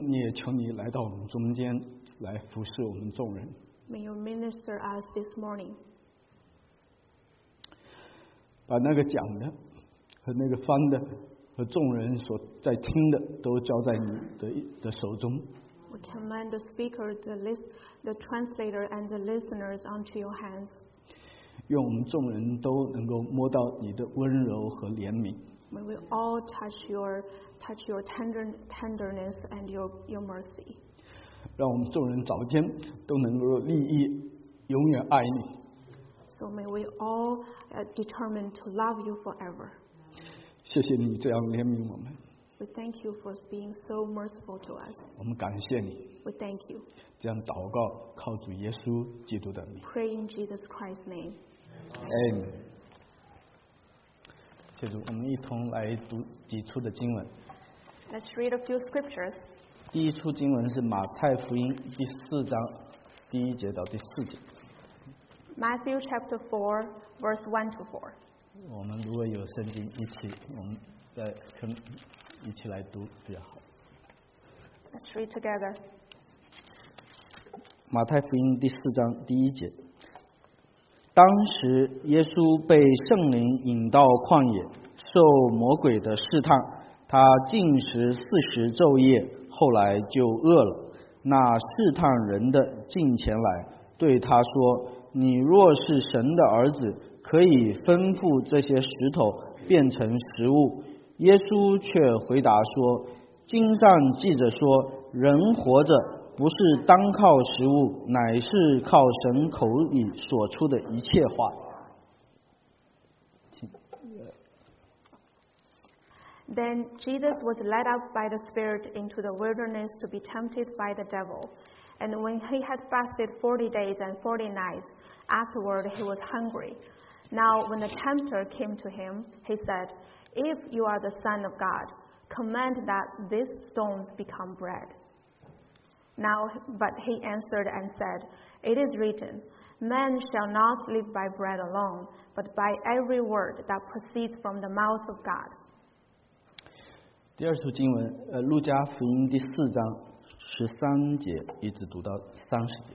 你也求你来到我们中间，来服侍我们众人。 May you minister us this morning. 把那个讲的和那个翻的和众人所在听的都交在你的手中。 We commend the speaker, the translator, and the listeners onto your hands. 愿我们众人都能够摸到你的温柔和怜悯。 May we all touch your tenderness and your mercy. 让我们众人早间都能够立意，永远爱你。 So may we all determine to love you forever. 谢谢你这样怜悯我们。 We thank you for being so merciful to us. 我们感谢你。 We thank you. 这样祷告，靠主耶稣基督的名。 Pray in Jesus Christ's name. Amen. 接着我们一同来读几处的经文。 Let's read a few scriptures. 第一处经文是马太福音第4章第1节到第4节。 Matthew chapter 4, verse 1 to 4. 我们如果有圣经我们一起来读比较好。 Let's read together. 马太福音第4章第1节。当时耶稣被圣灵引到旷野，受魔鬼的试探，他禁食40昼夜，后来就饿了。那试探人的近前来，对他说：你若是神的儿子，可以吩咐这些石头变成食物。耶稣却回答说：经上记着说，人活着不是单靠食物，乃是靠神口里所出的一切话。 Then Jesus was led up by the Spirit into the wilderness to be tempted by the devil. And when he had fasted 40 days and 40 nights, afterward he was hungry. Now when the tempter came to him, he said, If you are the Son of God, command that these stones become bread. But he answered and said, It is written, Man shall not live by bread alone, but by every word that proceeds from the mouth of God. 第二处经文，路加福音第4章13节一直读到30节。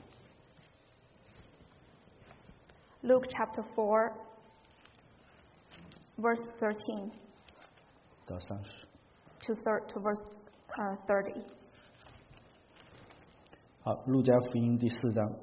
Luke chapter 4, verse 13 到30 to verse 30. 好，路加福音第4章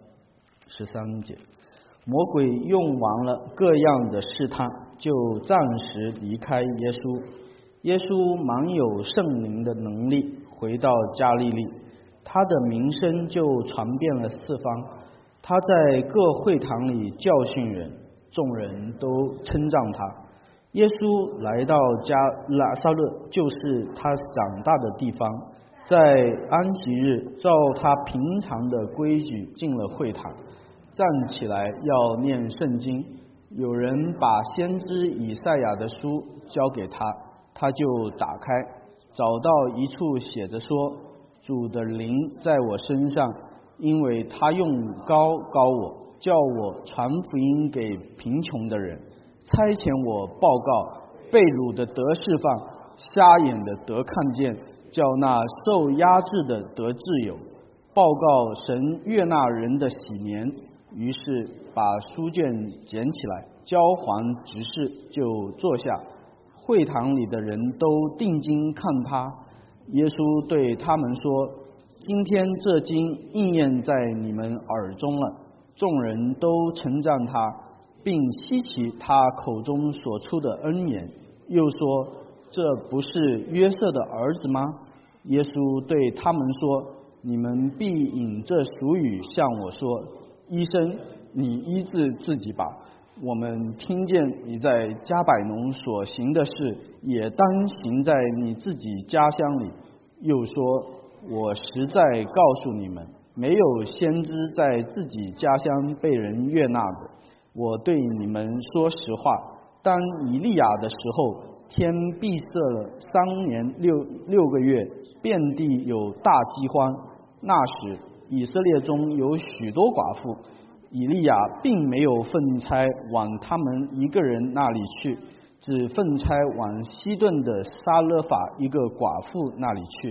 13节，魔鬼用完了各样的试探，就暂时离开耶稣。耶稣满有圣灵的能力，回到加利利，他的名声就传遍了四方。他在各会堂里教训人，众人都称赞他。耶稣来到拿撒勒，就是他长大的地方，在安息日照他平常的规矩进了会堂，站起来要念圣经。有人把先知以赛亚的书交给他，他就打开，找到一处写着说：主的灵在我身上，因为他用膏膏我，叫我传福音给贫穷的人，差遣我报告被掳的得释放，瞎眼的得看见，叫那受压制的得自由，报告神悦纳人的喜年。于是把书卷捡起来，交还执事，就坐下。会堂里的人都定睛看他。耶稣对他们说：今天这经应验在你们耳中了。众人都称赞他，并稀奇他口中所出的恩言，又说：这不是约瑟的儿子吗？耶稣对他们说：你们必引这俗语向我说：医生，你医治自己吧。我们听见你在加百农所行的事，也当行在你自己家乡里。又说：我实在告诉你们，没有先知在自己家乡被人悦纳的。我对你们说实话，当以利亚的时候，天闭塞了3年6个月，遍地有大饥荒。那时以色列中有许多寡妇，以利亚并没有分差往他们一个人那里去，只分差往西顿的撒勒法一个寡妇那里去。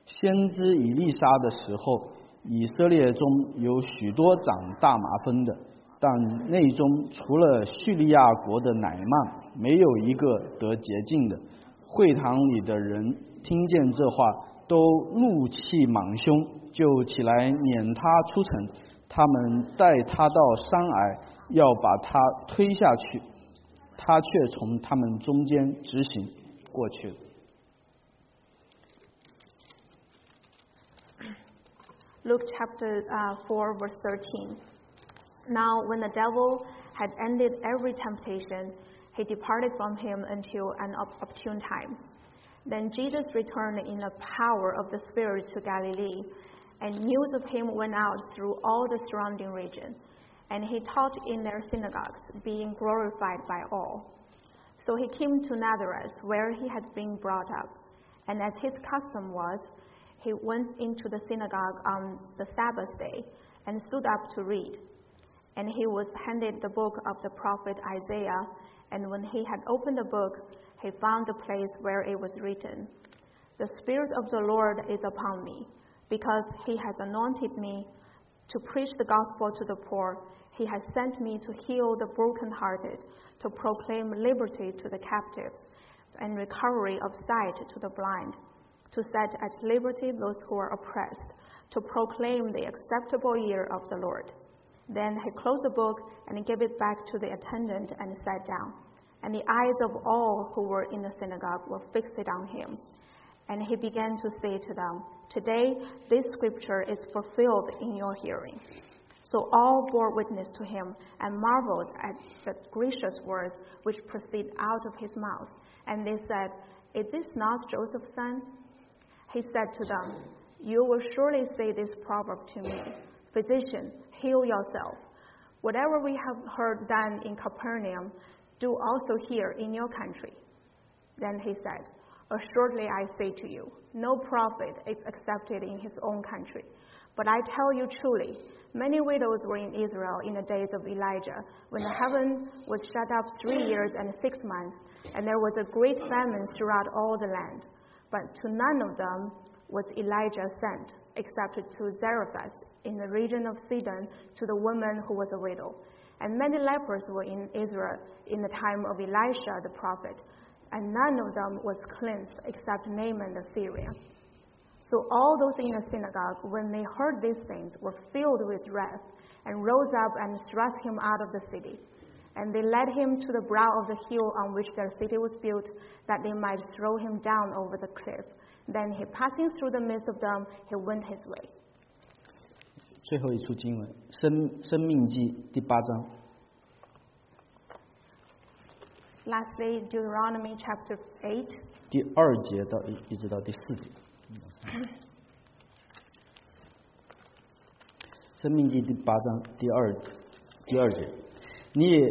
先知以利沙的时候，以色列中有许多长大麻风的，但内中除了叙利亚国的乃曼，没有一个得洁净的。会堂里的人听见这话，都怒气莽凶，就起来撵他出城。他们带他到山崖，要把他推下去，他却从他们中间直行过去了。 Luke chapter 4, verse 13. Now, when the devil had ended every temptation, he departed from him until an opportune time. Then Jesus returned in the power of the Spirit to Galilee, and news of him went out through all the surrounding region. And he taught in their synagogues, being glorified by all. So he came to Nazareth, where he had been brought up. And as his custom was, he went into the synagogue on the Sabbath day and stood up to read. And he was handed the book of the prophet Isaiah, and when he had opened the book, he found the place where it was written, "The Spirit of the Lord is upon me, because he has anointed me to preach the gospel to the poor. He has sent me to heal the brokenhearted, to proclaim liberty to the captives, and recovery of sight to the blind, to set at liberty those who are oppressed, to proclaim the acceptable year of the Lord." Then he closed the book and gave it back to the attendant and sat down. And the eyes of all who were in the synagogue were fixed on him. And he began to say to them, "Today this scripture is fulfilled in your hearing." So all bore witness to him and marveled at the gracious words which proceed out of his mouth. And they said, "Is this not Joseph's son?" He said to them, "You will surely say this proverb to me, 'Physician, heal yourself. Whatever we have heard done in Capernaum, do also here in your country." Then he said, "Assuredly I say to you, no prophet is accepted in his own country. But I tell you truly, many widows were in Israel in the days of Elijah, when the heaven was shut up 3 years and 6 months, and there was a great famine throughout all the land. But to none of them was Elijah sent, except to Zarephath in the region of Sidon, to the woman who was a widow. And many lepers were in Israel in the time of Elisha the prophet, and none of them was cleansed except Naaman the Syrian." So all those in the synagogue, when they heard these things, were filled with wrath, and rose up and thrust him out of the city. And they led him to the brow of the hill on which their city was built, that they might throw him down over the cliff. Then he, passing through the midst of them, he went his way. 最后一处经文，生命记第8章。 Lastly, Deuteronomy chapter 8. 第2节到一直到第4节。生命记第8章第二节，你也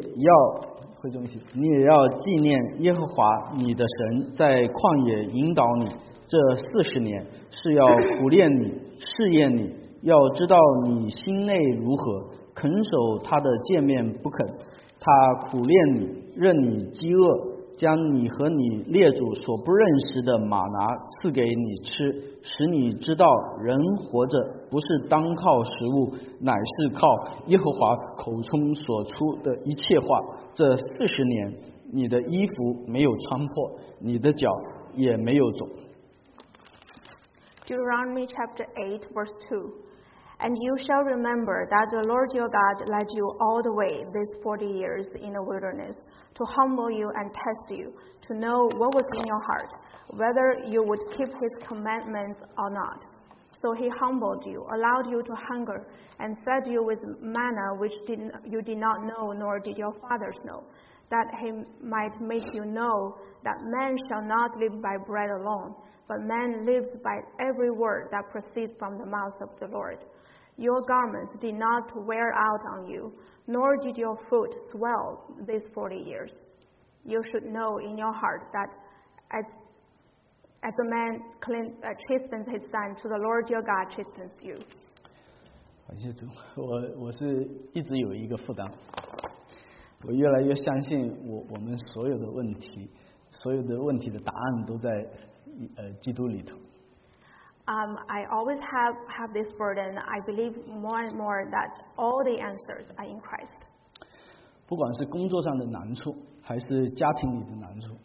要纪念耶和华你的神在旷野引导你这40年，是要苦练你，试验你，要知道你心内如何，肯守他的诫命不肯。他苦练你，任你饥饿，将你和你列祖所不认识的玛拿赐给你吃，使你知道人活着不是单靠食物，乃是靠耶和华口中所出的一切话。这40年，你的衣服没有穿破，你的脚也没有肿。 Deuteronomy chapter 8, verse 2. And you shall remember that the Lord your God led you all the way these 40 years in the wilderness, to humble you and test you, to know what was in your heart, whether you would keep his commandments or not. So he humbled you, allowed you to hunger, and fed you with manna which you did not know, nor did your fathers know, that he might make you know that man shall not live by bread alone, but man lives by every word that proceeds from the mouth of the Lord. Your garments did not wear out on you, nor did your foot swell these 40 years. You should know in your heart that as a man chastens his son, to the Lord your God chastens you. 感谢主，我是一直有一个负担，我越来越相信我们所有的问题的答案都在基督里头。 I always have this burden. I believe more and more that all the answers are in Christ. 不管是工作上的难处，还是家庭里的难处，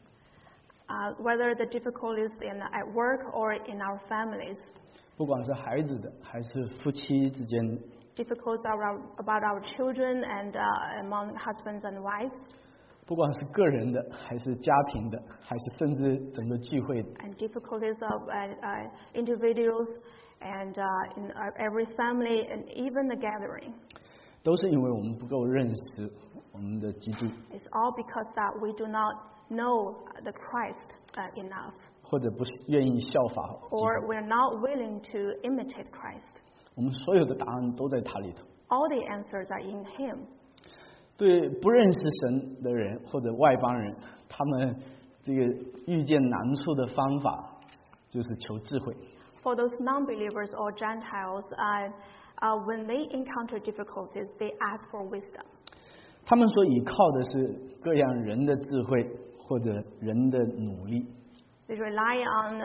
Whether the difficulties at work or in our families, 不管是孩子的，还是夫妻之间， difficulties about our children and among husbands and wives, 不管是个人的，还是家庭的，还是甚至整个聚会的， and difficulties of individuals and in every family and even the gathering. 都是因为我们不够认识我们的基督， It's all because that we do not know the Christ enough, 或者不是愿意效法基督。 or we're not willing to imitate Christ. 我们所有的答案都在他里头。 All the answers are in Him. 对不认识神的人或者外邦人，他们这个遇见难处的方法就是求智慧。 For those non-believers or Gentiles, when they encounter difficulties, they ask for wisdom. 他们所依靠的是各样人的智慧或者人的努力。 They rely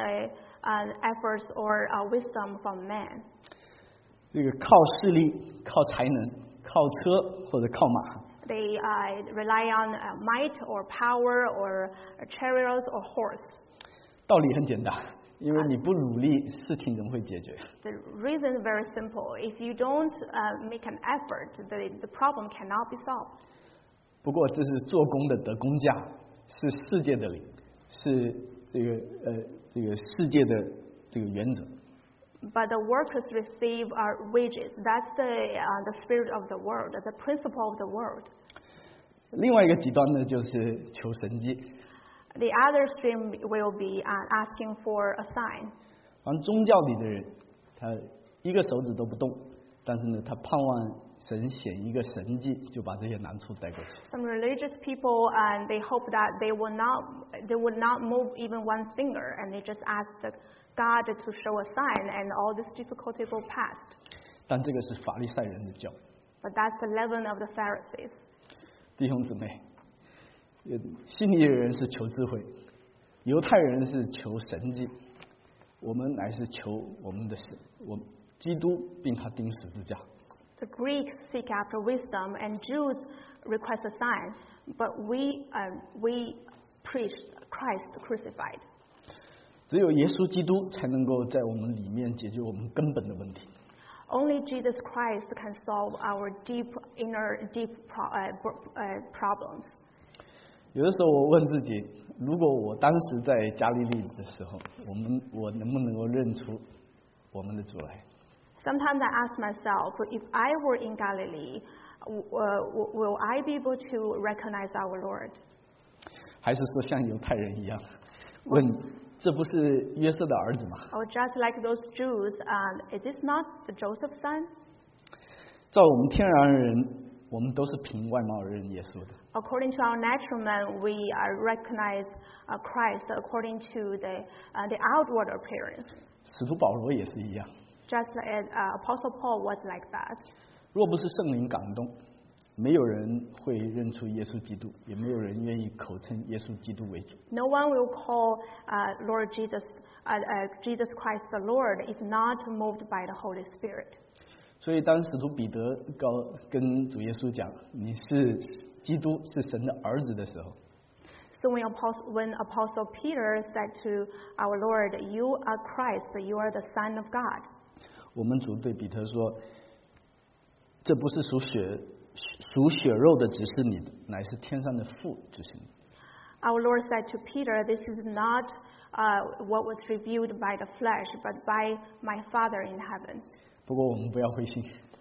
on efforts or wisdom from man. 这个靠势力、靠才能、靠车或者靠马。 They rely on might or power or chariots or horse. 道理很简单，因为你不努力，事情怎么会解决？ The reason is very simple. If you don't make an effort, the problem cannot be solved. 不过这是做工的得工价，是世界的理，是这个世界的这个原则。 But the workers receive wages. That's the spirit of the world, the principle of the world. 另外一个极端呢，就是求神迹。 The other stream will be asking for a sign. 反正宗教里的人，他一个手指都不动，但是呢，他盼望神显一个神迹，就把这些难处带过去。 Some religious people, and they hope that they would not move even one finger, and they just ask God to show a sign, and all this difficulty will pass. 但这个是法利赛人的教。 But that's the leaven of the Pharisees. 弟兄姊妹，希利人是求智慧，犹太人是求神迹，我们乃是求我们的神，我基督并他钉十字架。 The Greeks seek after wisdom, and Jews request a sign. But we preach Christ crucified. 只有耶稣基督才能够在我们里面解决我们根本的问题。 Only Jesus Christ can solve our inner problems. 有的时候我问自己，如果我当时在加利利的时候，我能不能够认出我们的主来？ Sometimes I ask myself, if I were in Galilee, will I be able to recognize our Lord? 还是说像犹太人一样，问这不是约瑟的儿子吗？ Or just like those Jews, is this not the Joseph's son? 照我们天然人，我们都是凭外貌而认耶稣的。 According to our natural man, we recognize Christ according to the outward appearance. 使徒保罗也是一样。 Just as Apostle Paul was like that. 若不是圣灵感动，没有人会认出耶稣基督，也没有人愿意口称耶稣基督为主。 No one will call Lord Jesus Christ the Lord if not moved by the Holy Spirit. 所以当使徒彼得跟主耶稣讲你是基督是神的儿子的时候， So when Apostle Peter said to our Lord, "You are Christ, you are the Son of God." 我们主对彼得说，这不是属血肉的指示你的，乃是天上的父指示你。 Our Lord said to Peter, "This is not what was revealed by the flesh, but by my Father in heaven." 不过我们不要灰心，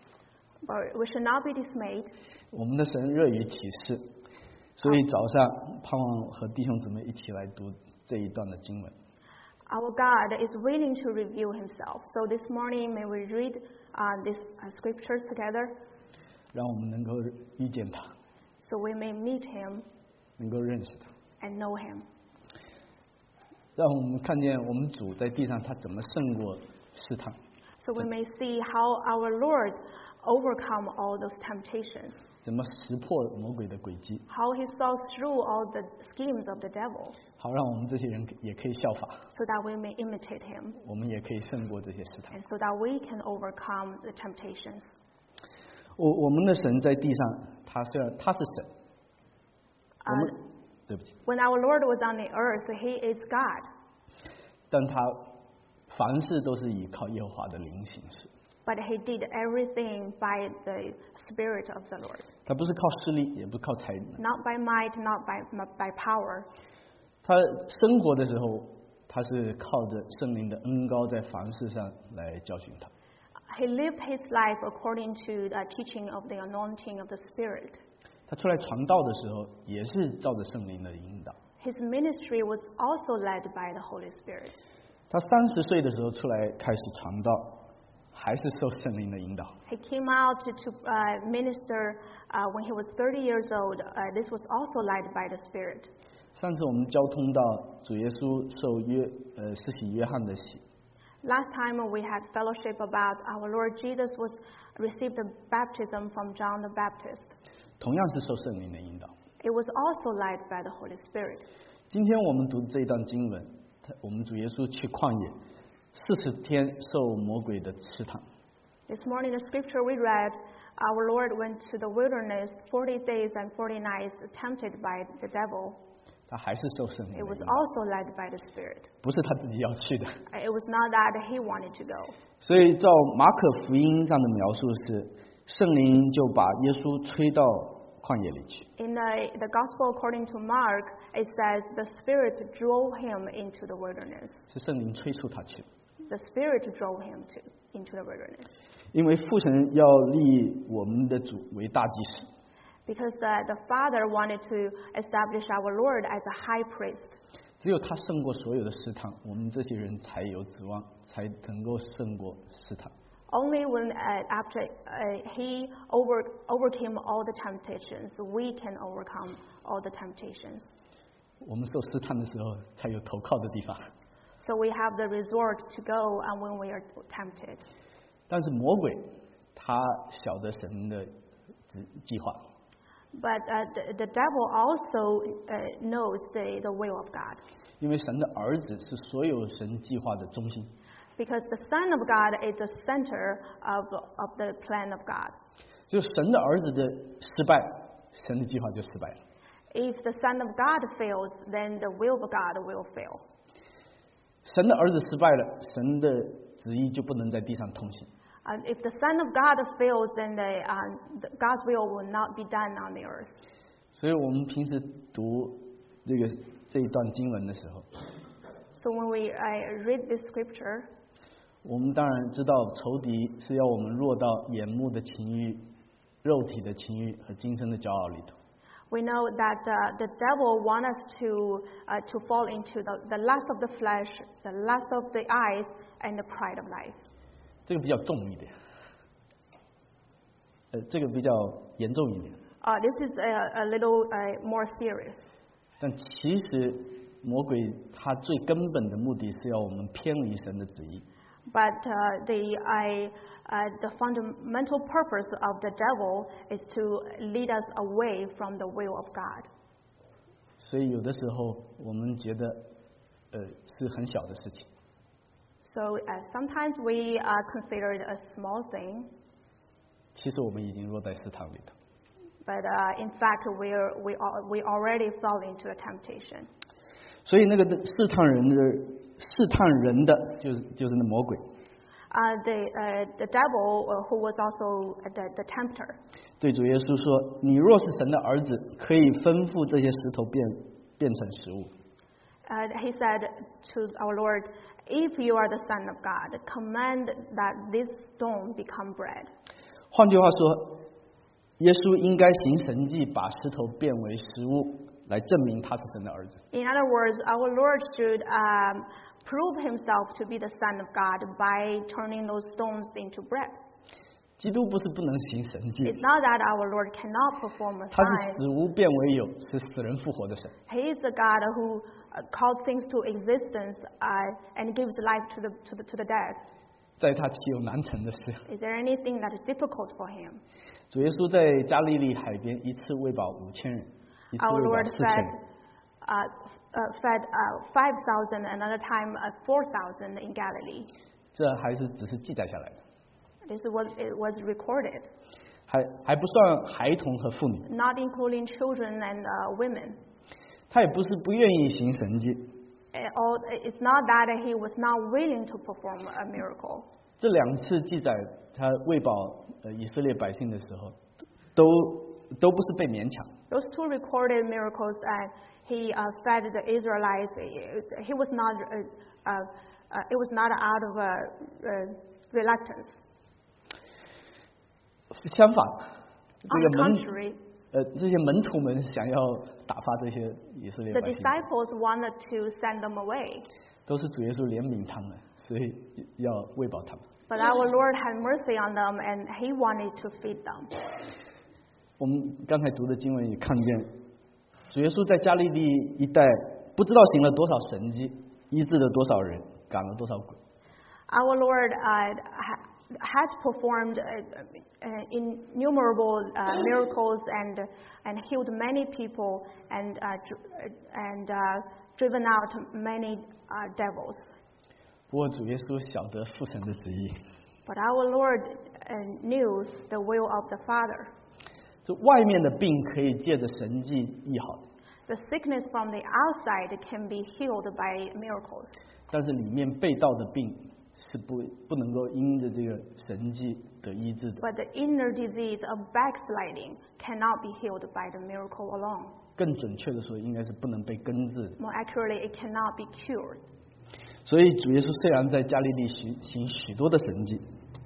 But we should not be dismayed. 我们的神乐于启示，所以早上盼望和弟兄姊妹一起来读这一段的经文。 Our God is willing to reveal Himself. So this morning, may we read these scriptures together, 让我们能够遇见他， so we may meet Him 能够认识他， and know Him. 让我们看见我们主在地上他怎么胜过试探， So we may see how our Lord overcome all those temptations, 怎么识破魔鬼的诡计， how He saw through all the schemes of the devil, 好让我们这些人也可以效法， so that we may imitate him, 我们也可以胜过这些试探。 and so that we can overcome the temptations. 我们的神在地上，他是神，我们对不起， When our Lord was on the earth, he is God, 但他凡事都是依靠耶和华的灵行事， but he did everything by the Spirit of the Lord. 他不是靠势力，也不是靠才能， Not by might, not by power. 他生活的时候，他是靠着圣灵的恩膏，在凡事上来教训他。 He lived his life according to the teaching of the anointing of the Spirit. 他出来传道的时候，也是照着圣灵的引导。 His ministry was also led by the Holy Spirit. 他30岁的时候出来开始传道，还是受圣灵的引导。 He came out to minister when he was 30 years old. This was also led by the Spirit. 上次我们交通到主耶稣受施洗约翰的洗， Last time we had fellowship about our Lord Jesus was received the baptism from John the Baptist. 同样是受圣灵的引导。 It was also led by the Holy Spirit. 今天我们读这一段经文，我们主耶稣去旷野40天受魔鬼的试探。 This morning, the scripture we read, our Lord went to the wilderness 40 days and 40 nights, tempted by the devil. 他还是受圣灵 It 的 was 引导， also led by the Spirit. 不是他自己要去的。 It was not that he wanted to go. 所以照马可福音上的描述是，圣灵就把耶稣吹到旷野里去。 In the Gospel according to Mark, it says the Spirit drove him into the wilderness. 是圣灵催促他去， The Spirit drove him into the wilderness. 因为父神要立我们的主为大祭司， Because the Father wanted to establish our Lord as a high priest. 只有他胜过所有的试探，我们这些人才有指望，才能够胜过试探。 Only when after he overcame all the temptations, we can overcome all the temptations. 我们受试探的时候，才有投靠的地方。 So we have the resort to go and when we are tempted. 但是魔鬼他晓得神的计划， But the devil also knows the will of God. 因为神的儿子是所有神计划的中心。 Because the Son of God is the center of the plan of God. 就神的儿子的失败，神的计划就失败了。 If the Son of God fails, then the will of God will fail. 神的儿子失败了，神的旨意就不能在地上通行。 And if the Son of God fails, then God's will will not be done on the earth. 所以我们平时读这一段经文的时候， So when we read this scripture, 我们当然知道仇敌是要我们落到眼目的情欲、肉体的情欲和今生的骄傲里头。 we know that the devil wants us to fall into the lust of the flesh, the lust of the eyes, and the pride of life. 这个比较重一点，这个比较严重一点。 This is a little more serious. 但其实魔鬼他最根本的目的是要我们偏离神的旨意。 But the fundamental purpose of the devil is to lead us away from the will of God. 所以有的时候我们觉得是很小的事情， So sometimes we consider it a small thing, 其实我们已经落在试探里头。 but in fact we already fell into a temptation. 所以那个试探人的就是那魔鬼。 The devil who was also the tempter. 对主耶稣说：“你若是神的儿子，可以吩咐这些石头变成食物。” He said to our Lord, "If you are the Son of God, command that this stone become bread." 换句话说，耶稣应该行神迹，把石头变为食物，来证明他是神的儿子。 In other words, our Lord should prove himself to be the Son of God by turning those stones into bread. 基督不是不能行神迹， It's not that our Lord cannot perform a 他是 sign. 使无变为有，是死人复活的神。 He is the God who called things to existence and gives life to the dead. 在他岂有难成的事？ Is there anything that is difficult for him? 主耶稣在加利利海边一次喂饱5000人，一次 Our 喂饱 Lord 4000 fed 人。 fed 5,000, another time 4,000 in Galilee. 这还是只是记载下来的， It was recorded, 还不算孩童和妇女。 not including children and women. 他也不是不愿意行神迹， It's not that he was not willing to perform a miracle. 这2次记载他喂饱以色列百姓的时候，都不是被勉强。 Those 2 recorded miracles, he fed the Israelites. He was not. It was not out of reluctance. 相反， On the contrary, 这些门徒们想要打发这些以色列 the 百姓， disciples wanted to send them away, 都是主耶稣怜悯他们，所以要喂饱他们。 but our Lord had mercy on them, and He wanted to feed them. 我们刚才读的经文也看见，主耶稣在加利利一带不知道行了多少神迹，医治了多少人，赶了多少鬼。 Our Lord has performed innumerable miracles and healed many people and driven out many devils. 不过主耶稣晓得父神的旨意， But our Lord knew the will of the Father. 这外面的病可以借着神迹医好的， The sickness from the outside can be healed by miracles. 但是里面被盗的病是不能够因着这个神迹得医治的。 But the inner disease of backsliding cannot be healed by the miracle alone. 更准确的说，应该是不能被根治的。 More accurately, it cannot be cured. 所以主耶稣虽然在加利利行许多的神迹，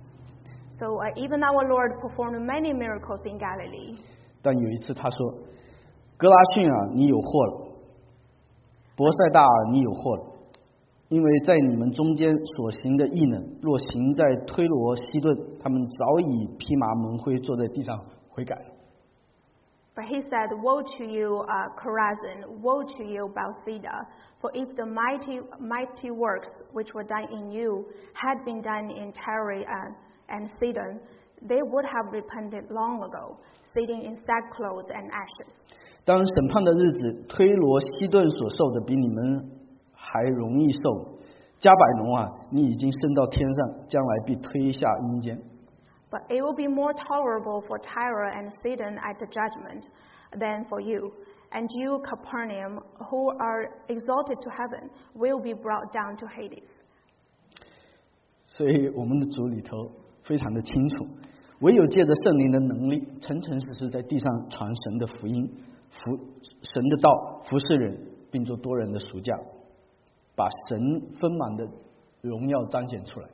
So even our Lord performed many miracles in Galilee. 但有一次他说：“格拉逊啊，你有祸了；伯赛大啊，你有祸了，因为在你们中间所行的异能，若行在推罗、西顿，他们早已披麻蒙灰坐在地上悔改了。” But he said, Woe to you, Chorazin! Woe to you, Bethsaida! For if the mighty works which were done in you had been done in Tyre and Sidon, they would have repented long ago, sitting in sackcloth and ashes. 当审判的日子，推罗、西顿所受的比你们还容易受。加百农啊，你已经升到天上，将来必推下阴间。 But it will be more tolerable for Tyre and Sidon at the judgment than for you. And you, Capernaum, who are exalted to heaven, will be brought down to Hades. 所以我们的主里头非常的清楚，唯有借着圣灵的能力，诚诚实实在地上传神的福音，神的道，服侍人，并做多人的赎价，把神丰满的荣耀彰显出来。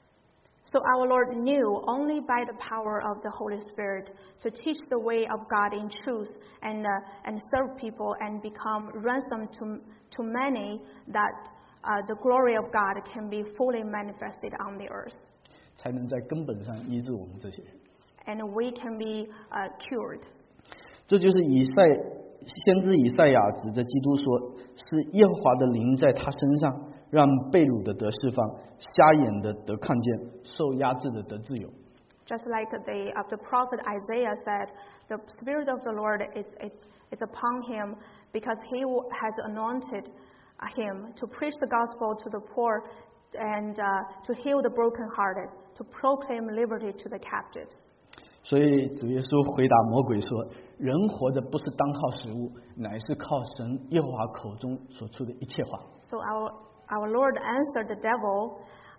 So our Lord knew only by the power of the Holy Spirit to teach the way of God in truth and serve people and become ransom to many that the glory of God can be fully manifested on the earth. 才能在根本上医治我们这些人。 And we can be cured. 这就是先知以赛亚指着基督说，是耶和华的灵在他身上，让被掳的得释放，瞎眼的得看见，受压制的得自由。 Just like the prophet Isaiah said, the Spirit of the Lord is upon him because he has anointed him to preach the gospel to the poor and to heal the brokenhearted, to proclaim liberty to the captives. 所以主耶稣回答魔鬼说：“人活着不是单靠食物，乃是靠神耶和华口中所出的一切话。” So our Lord answered the devil,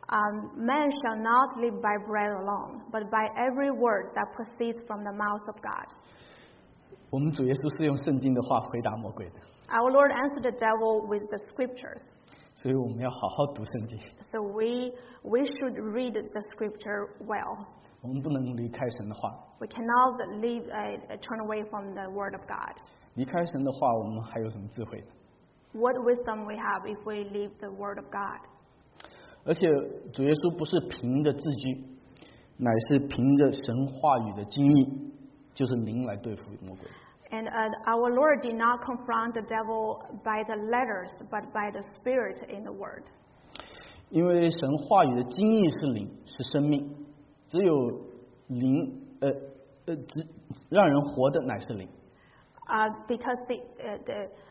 Man shall not live by bread alone, but by every word that proceeds from the mouth of God. 我们主耶稣是用圣经的话回答魔鬼的， Our Lord answered the devil with the scriptures. 所以我们要好好读圣经， So we should read the scripture well. 我们不能离开神的话。 We cannot turn away from the word of God. 离开神的话，我们还有什么智慧呢？ What wisdom we have if we leave the word of God. 而且主耶稣不是凭着字句，乃是凭着神话语的经意，就是灵来对付魔鬼。 And our Lord did not confront the devil by the letters, but by the Spirit in the Word. 因为神话语的经意是灵，是生命，只有灵，让人活的乃是灵。 Because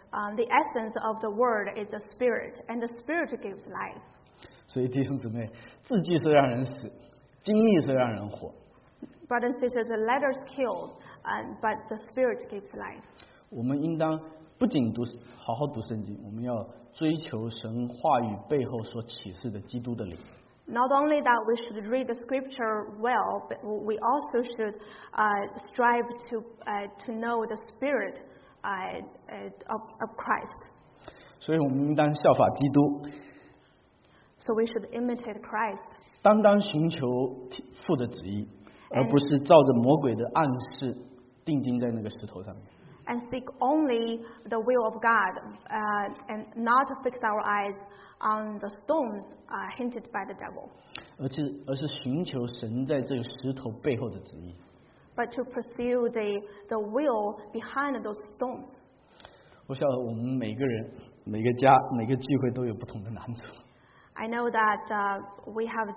the essence of the word is the spirit, and the spirit gives life. 所以弟兄姊妹，字句虽让人死，经历虽让人活。 Brothers and sisters, the letters kill, but the spirit gives life. 我们应当不仅好好读圣经，我们要追求神话语背后所启示的基督的灵。 Not only that we should read the scripture well, but we also should strive to know the spirit of Christ. 所以我们应当效法基督， So we should imitate Christ. 单寻求父的旨意，而不是照着魔鬼的暗示定睛在那个石头上面。 And seek only the will of God, and not fix our eyes on the stones hinted by the devil. 而是寻求神在这个石头背后的旨意。 But to pursue the will behind those stones. 我晓得我们每个人、每个家、每个聚会都有不同的难处。 I know that we have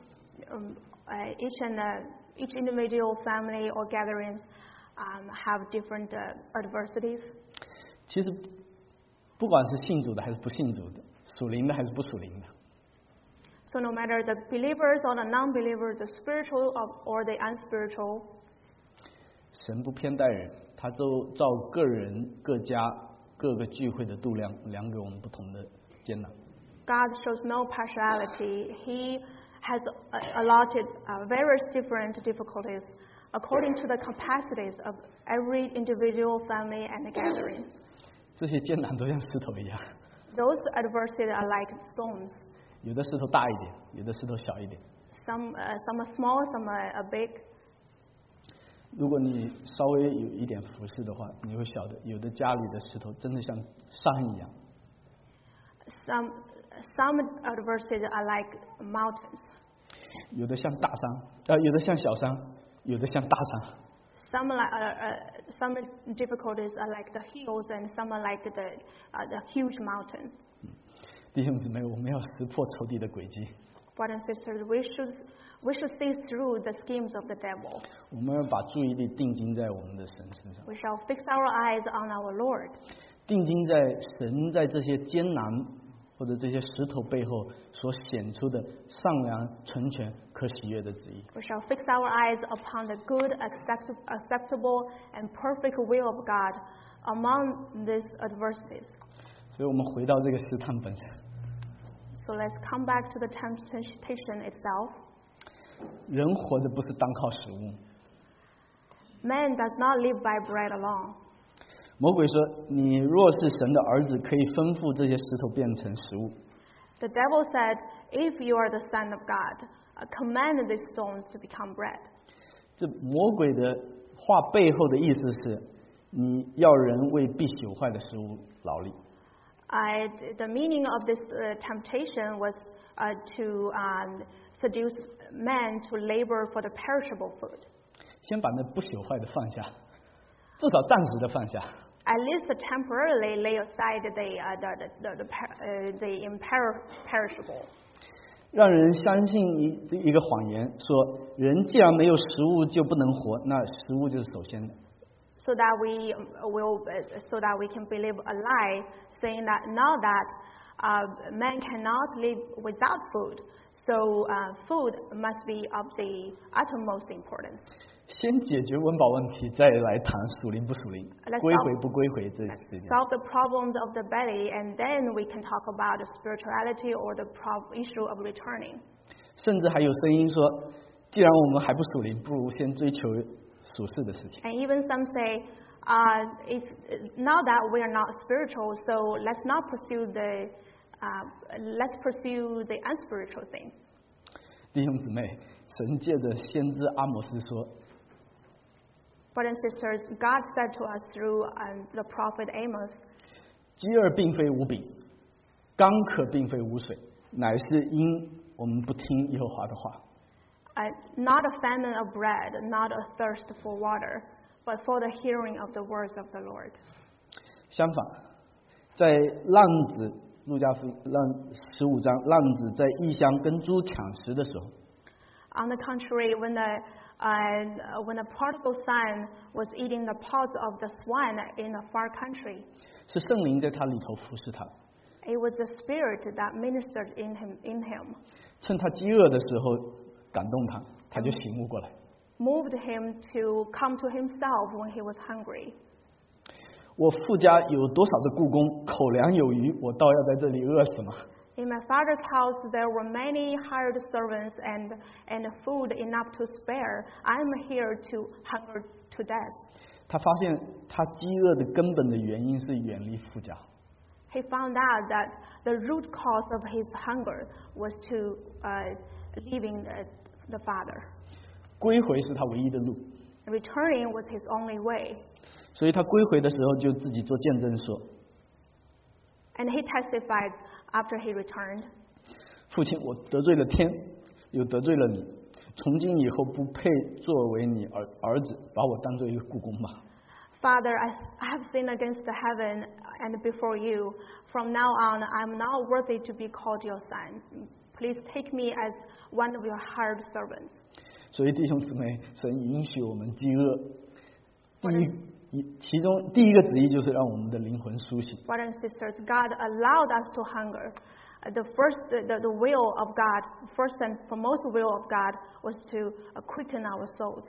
each individual family or gatherings have different adversities. 其实不管是信主的还是不信主的，属灵的还是不属灵的， So no matter the believers or the non-believers, the spiritual or the unspiritual, 神不偏待人，他都照个人、各家、各个聚会的度量，量给我们不同的艰难。 God shows no partiality. He has allotted various different difficulties according to the capacities of every individual family and gatherings. 这些艰难都像石头一样， Those adversities are like stones. 有的石头大一点，有的石头小一点。 Some are small, some are big. 如果你稍微有一点服侍的话，你会晓得，有的家里的石头真的像山一样。 Some adversities are like mountains. 有的像大山，有的像小山，有的像大山。 Some difficulties are like the hills, and some are like the huge mountain. 弟兄姊妹，我们要识破仇敌的诡计。 Brothers and sisters, we should see through the schemes of the devil. 我们要把注意力定睛在我们的神身上， We shall fix our eyes on our Lord. 定睛在神在这些艰难或者这些石头背后所显出的善良、纯全、可喜悦的旨意。 We shall fix our eyes upon the good, acceptable, and perfect will of God among these adversities. 所以我们回到这个试探本身， So let's come back to the temptation itself. 人活着不是单靠食物。 Man does not live by bread alone. 魔鬼说：“你若是神的儿子，可以吩咐这些石头变成食物。” The devil said, "If you are the Son of God, command these stones to become bread." 这魔鬼的话背后的意思是，你要人为必朽坏的食物劳力。 The meaning of this temptation was to seduce man to labor for the perishable food. 先把那不朽坏的放下，至少暂时的放下。 At least temporarily lay aside the imperishable. 让人相信一个谎言，说人既然没有食物就不能活，那食物就是首先的。 So that we can believe a lie, saying that now that man cannot live without food, so food must be of the utmost importance. 先解决温饱问题，再来谈属灵不属灵，归回不归回这事情。 Solve the problems of the belly, and then we can talk about the spirituality or the issue of returning. 甚至还有声音说，既然我们还不属灵，不如先追求属世的事情。 And even some say, if now that we are not spiritual, so let's not pursue let's pursue the unspiritual things. 弟兄姊妹，神借着先知阿摩斯说。 Brothers and sisters, God said to us through the prophet Amos, 饥饿并非无饼，干渴并非无水，乃是因我们不听耶和华的话。 not a famine of bread, not a thirst for water, but for the hearing of the words of the Lord. 相反，在浪子路加福音15章，浪子在异乡跟猪抢食的时候， On the contrary, when the And when the prodigal son was eating the pods of the swine in a far country, 是圣灵在他里头服侍他， it was the Spirit that ministered in him, 趁他饥饿的时候感动他，他就醒悟过来。 moved him to come to himself when he was hungry. 我父家有多少的雇工，口粮有余，我倒要在这里饿死吗？ In my father's house there were many hired servants and food enough to spare. I'm here to hunger to death. 他发现他饥饿的根本的原因是远离父家。 He found out that the root cause of his hunger was to leaving the father. 归回是他唯一的路， Returning was his only way. 所以他归回的时候就自己做见证说 And he testified after he returned, 父亲，我得罪了天，又得罪了你，从今以后不配作为你儿子，把我当做一个雇工吧。 Father, I have sinned against the heaven and before you. From now on, I'm not worthy to be called your son. Please take me as one of your hired servants. 所以弟兄姊妹，神允许我们饥饿，其中第一个旨意就是让我们的灵魂苏醒。 Brothers and sisters, God allowed us to hunger. The will of God, first and foremost will of God, was to quicken our souls.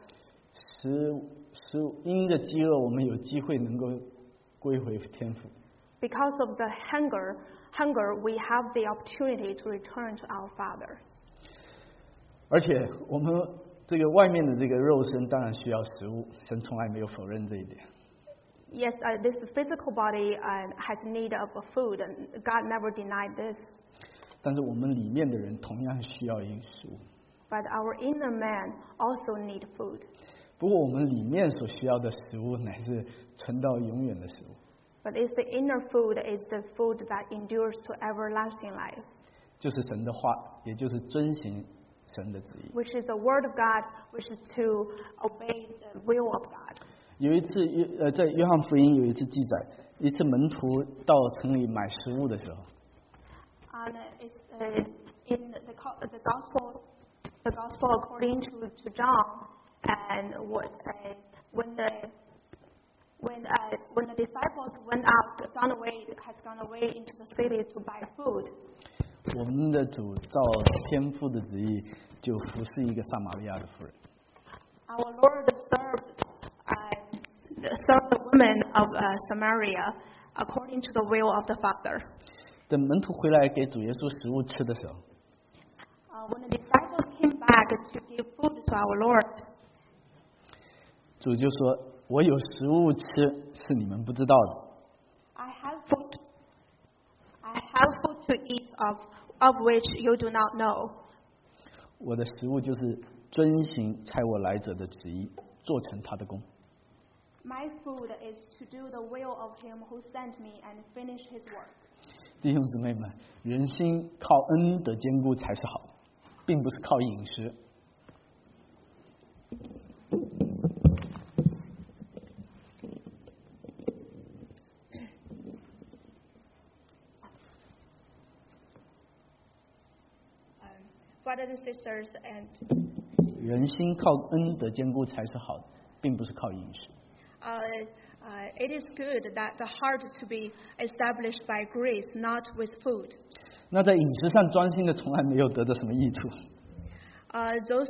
因着饥饿，我们有机会能够归回天父。 Because of the hunger, we have the opportunity to return to our Father. 而且我们这个外面的这个肉身当然需要食物，神从来没有否认这一点。 Yes, this physical body has need of food, and God never denied this. 但是我们里面的人同样需要一个食物。 But our inner man also need food. 不过我们里面所需要的食物乃是存到永远的食物， But it's the inner food is the food that endures to everlasting life, 就是神的话，也就是遵行神的旨意。 which is the word of God, which is to obey the will of God. 有一次，在约翰福音有一次记载，一次门徒到城里买食物的时候， And it's in the gospel according to John, and when the disciples went out, has gone away into the city to buy food. 我们的主照天父的旨意，就服侍一个撒玛利亚的妇人。 Our Lord served the women of Samaria according to the will of the Father. 等门徒回来给主耶稣食物吃的时候， When the disciples came back to give food to our Lord, 主就说：“我有食物吃，是你们不知道的。 I have food to eat of which you do not know. 我的食物就是遵行差我来者的旨意，做成他的功。” My food is to do the will of him who sent me and finish his work. 弟兄姊妹们，人心靠恩得坚固才是好，并不是靠饮食。 Brothers and sisters, and 人心靠恩得坚固才是好的，并不是靠饮食。 it is good that the heart to be established by grace, not with food. 那在饮食上专心的，从来没有得到什么益处。 Those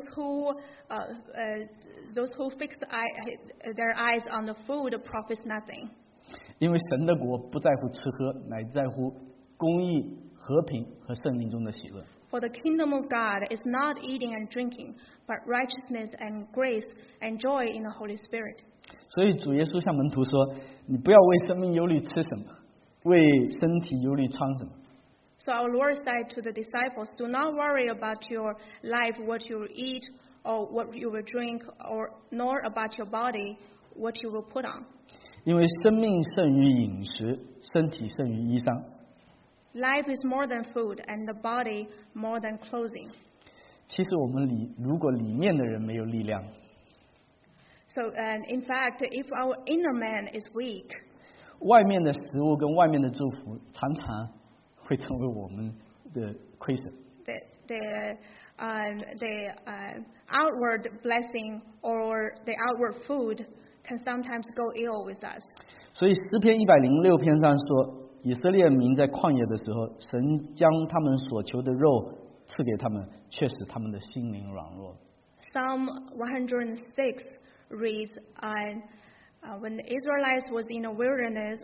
who fix their eyes on the food profits nothing. 因为神的国不在乎吃喝，乃在乎公义、和平和圣灵中的喜乐。 For the kingdom of God is not eating and drinking, but righteousness and grace and joy in the Holy Spirit. 所以主耶稣向门徒说：“你不要为生命忧虑吃什么，为身体忧虑穿什么。 So our Lord said to the disciples, do not worry about your life, what you will eat or what you will drink, nor about your body, what you will put on. 因为生命胜于饮食，身体胜于衣裳。 Life is more than food, and the body more than clothing. 其实我们如果里面的人没有力量， So, in fact, if our inner man is weak, 外面的食物跟外面的祝福常常会成为我们的亏损。 the outward blessing or the outward food can sometimes go ill with us. 所以诗篇106篇上说，以色列民在旷野的时候，神将他们所求的肉赐给他们，却使他们的心灵软弱。 Psalm 106 reads, when the Israelites was in a wilderness,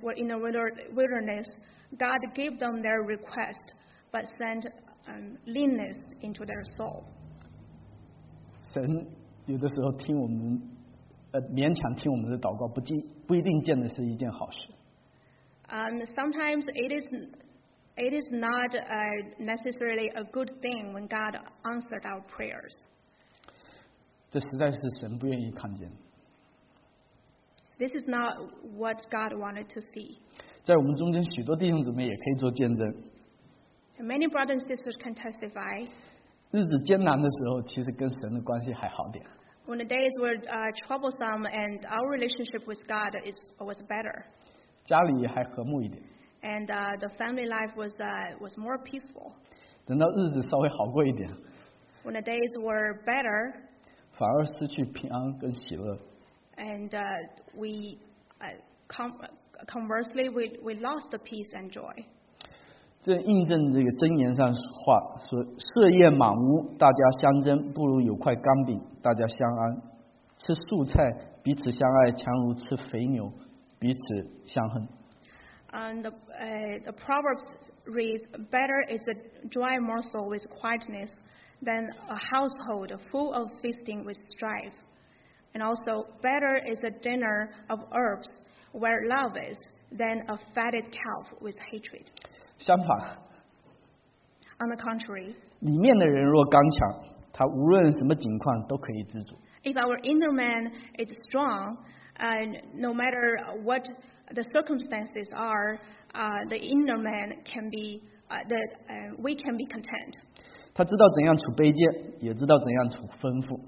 God gave them their request, but sent leanness into their soul. 神有的时候听我们，勉强听我们的祷告，不一定见的是一件好事。 Sometimes it is not necessarily a good thing when God answered our prayers. 这实在是神不愿意看见。 This is not what God wanted to see. 在我们中间，许多弟兄姊妹也可以做见证。 And many brothers and sisters can testify. 日子艰难的时候，其实跟神的关系还好点。 When the days were troublesome and our relationship with God was better. 家里还和睦一点。 And the family life was more peaceful. 等到日子稍微好过一点， When the days were better, 反而失去平安跟喜乐。 And conversely, we lost the peace and joy. 这印证这个箴言上话说：设宴满屋，大家相争，不如有块干饼，大家相安。吃素菜，彼此相爱，强如吃肥牛，彼此相恨。 And the Proverbs reads, "Better is a dry morsel with quietness than a household full of feasting with strife. And also, better is a dinner of herbs where love is than a fatted calf with hatred." 相反 On the contrary, 里面的人若刚强，他无论什么境况都可以自主。 if our inner man is strong, no matter what the circumstances are, the inner man can be we can be content. 他知道怎样处卑贱，也知道怎样处丰富。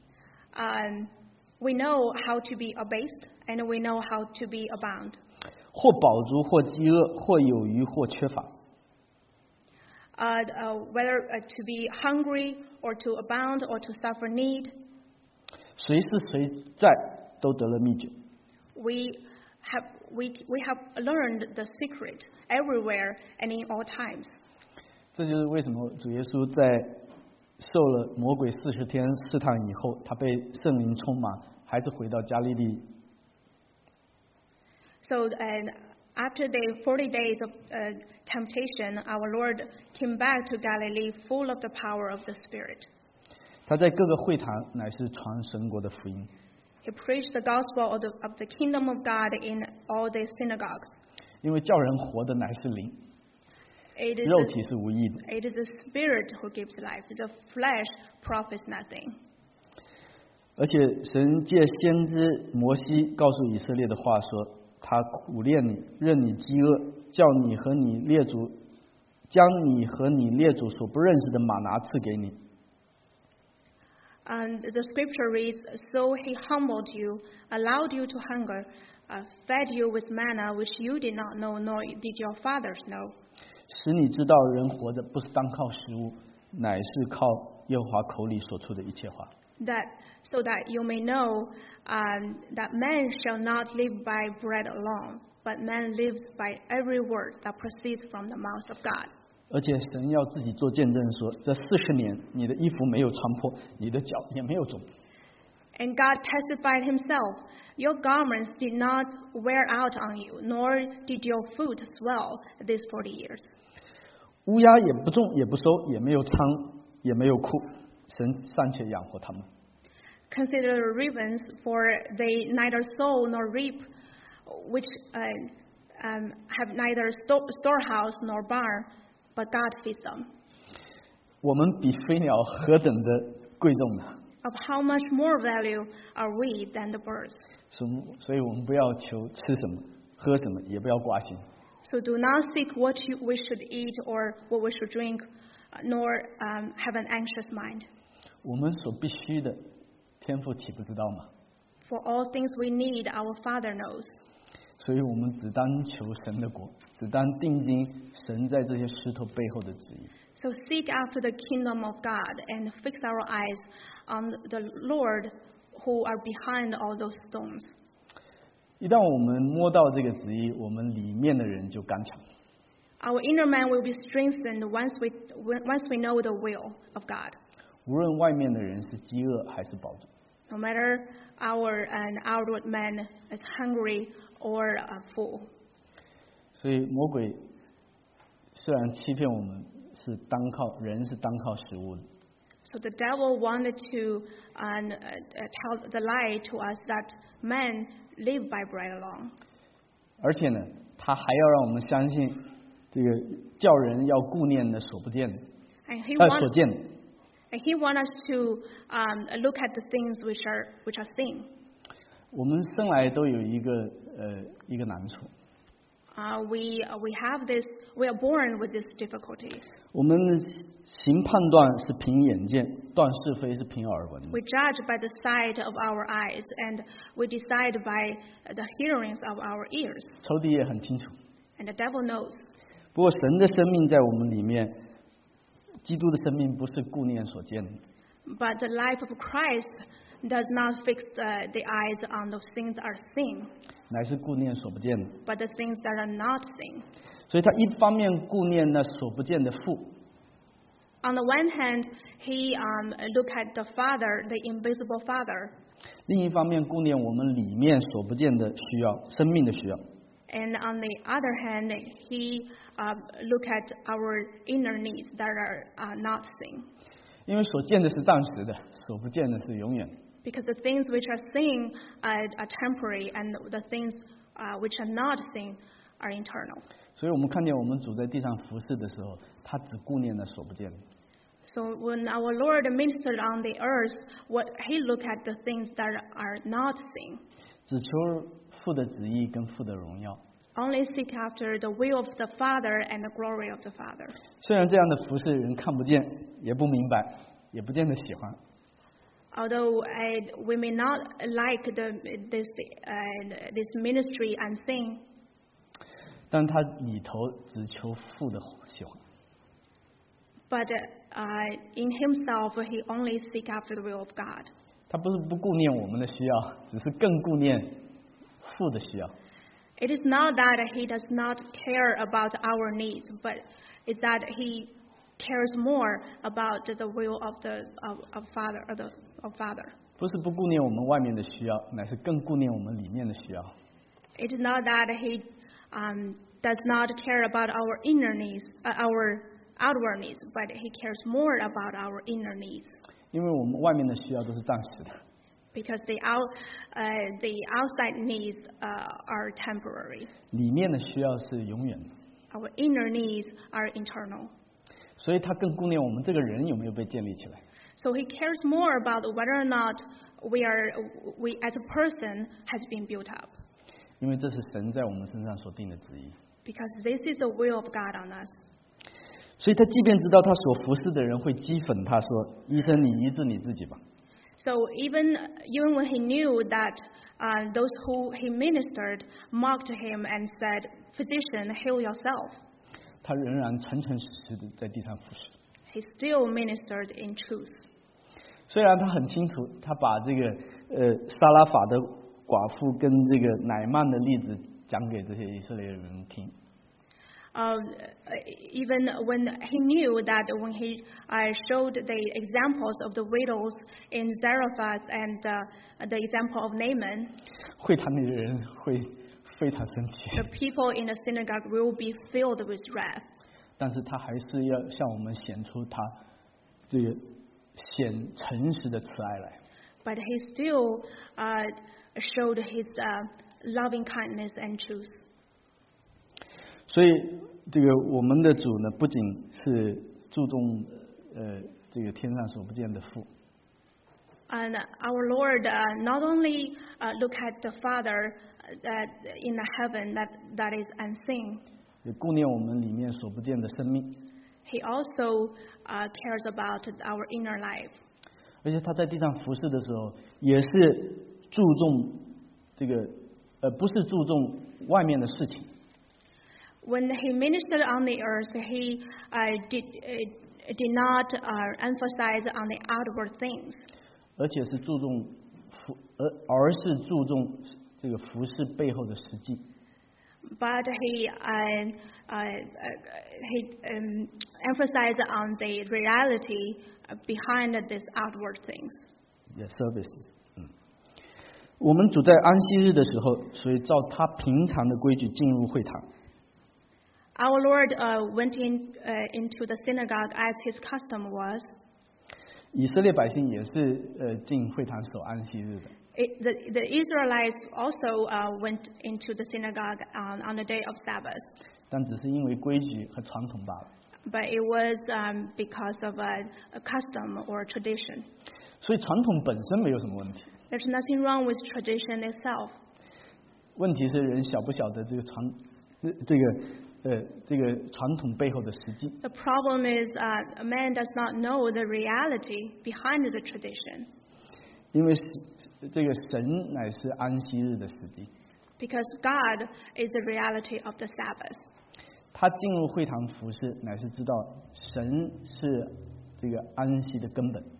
We know how to be abased, and we know how to be abound. 或饱足，或饥饿，或有余，或缺乏。 Whether to be hungry or to abound or to suffer need. 谁是谁在，都得了秘诀。 We have learned the secret everywhere and in all times. 这就是为什么主耶稣在受了魔鬼40天试探以后，他被圣灵充满，还是回到加利利。 So after the 40 days of temptation, our Lord came back to Galilee full of the power of the Spirit. 他在各个会堂乃是传神国的福音。 He preached the gospel of the kingdom of God in all the synagogues. 因为叫人活的乃是灵， It is 肉体是无益的。 It is the Spirit who gives life. The flesh profits nothing. 而且神借先知摩西告诉以色列的话说，他苦练你，任你饥饿，将你和你列祖所不认识的玛拿赐给你。 And the scripture reads, "So he humbled you, allowed you to hunger, fed you with manna which you did not know, nor did your fathers know." 使你知道人活着不是单靠食物，乃是靠耶和华口里所出的一切话。 So that you may know that man shall not live by bread alone, but man lives by every word that proceeds from the mouth of God. 而且神要自己做见证说，这40年你的衣服没有穿破，你的脚也没有肿。 And God testified himself, "Your garments did not wear out on you, nor did your foot swell these 40 years." 乌鸦也不种也不收，也没有仓也没有库，神尚且养活他们。 Consider the ravens, for they neither sow nor reap, which have neither storehouse nor barn, but God feeds them. 我们比飞鸟何等的贵重呢？ Of how much more value are we than the birds? 所以我们不要求吃什么、喝什么，也不要挂心。 So do not seek what we should eat or what we should drink, nor have an anxious mind. 我们所必须的，天父岂不知道吗？ For all things we need, our Father knows. 所以我们只当求神的国，只当定睛神在这些石头背后的旨意。 So seek after the kingdom of God and fix our eyes on the Lord who are behind all those stones. 一旦我们摸到这个旨意，我们里面的人就刚强。 Our inner man will be strengthened once we know the will of God. 无论外面的人是饥饿还是饱足， No matter our outward man is hungry or full. 所以魔鬼虽然欺骗我们人是单靠食物的， So the devil wanted to tell the lie to us that men live by bread alone. 而且呢，他还要让我们相信这个叫人要顾念的所不见的， And 所见的。 he wants us to look at the things which are seen. 我们生来都有一个难处， We have this. We are born with this difficulty. 我们行判断是凭眼见，断是非是凭耳闻的。 We judge by the sight of our eyes, and we decide by the hearings of our ears. 仇敌也很清楚， And the devil knows. 不过神的生命在我们里面，基督的生命不是顾念所见的， But the life of Christ does not fix the eyes on those things that are seen, 乃是顾念所不见的。 but the things that are not seen. 所以他一方面顾念那所不见的父， On the one hand, he look at the Father, the invisible Father, 另一方面顾念我们里面所不见的需要，生命的需要。 and on the other hand, he look at our inner needs that are not seen. 因为所见的是暂时的，所不见的是永远的。 Because the things which are seen are temporary, and the things which are not seen are eternal. 所以我们看见我们主在地上服侍的时候，他只顾念那所不见的。 So when our Lord ministered on the earth, he looked at the things that are not seen. 只求父的旨意跟父的荣耀。 Only seek after the will of the Father and the glory of the Father. 虽然这样的服侍人看不见，也不明白，也不见得喜欢， Although we may not like this ministry unseen, 但他里头只求父的喜欢。 but in himself he only seek after the will of God. 他不是不顾念我们的需要，只是更顾念父的需要。 It is not that he does not care about our needs, but it's that he cares more about the will of the Father. Father. 不是不顾念我们外面的需要，乃是更顾念我们里面的需要。 It is not that he does not care about our inner needs, our outward needs, but he cares more about our inner needs. 因为我们外面的需要都是暂时的， Because the outside needs are temporary. 里面的需要是永远的。 Our inner needs are eternal. 所以他更顾念我们这个人有没有被建立起来。 So he cares more about whether or not we as a person has been built up. 因为这是神在我们身上所定的旨意。 Because this is the will of God on us. 所以他即便知道他所服侍的人会讥讽他说：“医生，你医治你自己吧。” So even when he knew that those who he ministered mocked him and said, "Physician, heal yourself," 他仍然诚诚实实的在地上服侍。 he still ministered in truth. 虽然他很清楚，他把这个撒拉法的寡妇跟这个乃曼的例子讲给这些以色列人听。 Even when he knew that when he showed the examples of the widows in Zarephath and the example of Naaman, 会谈的人会非常生气， the people in the synagogue will be filled with wrath. 但是他还是要向我们显出他这个显诚实的慈爱来。 But he still showed his loving kindness and truth. 所以这个我们的主呢，不仅是注重这个天上所不见的父， And our Lord not only look at the Father in the heaven that is unseen, 也顾念我们里面所不见的生命。 he also cares about our inner life. 而且他在地上服侍的时候，也是注重这个不是注重外面的事情。 When he ministered on the earth, he did not emphasize on the outward things, 而且是注重而是注重这个服饰背后的实际。 but he emphasized on the reality behind these outward things. The services， 我们主在安息日的时候，所以照他平常的规矩进入会堂。 Our Lord went into the synagogue as his custom was. 以色列百姓也是进会堂守安息日的。 The Israelites also went into the synagogue on the day of Sabbath. 但只是因为规矩和传统罢了。 But it was because of a custom or tradition. 所以传统本身没有什么问题。 There's nothing wrong with tradition itself. 问题是人晓不晓得这个传统背后的实际。 The problem is a man does not know the reality behind the tradition. 因为这个神乃是安息日的实际。 Because God is the reality of the Sabbath. 他进入会堂服侍，乃是知道神是这个安息的根本。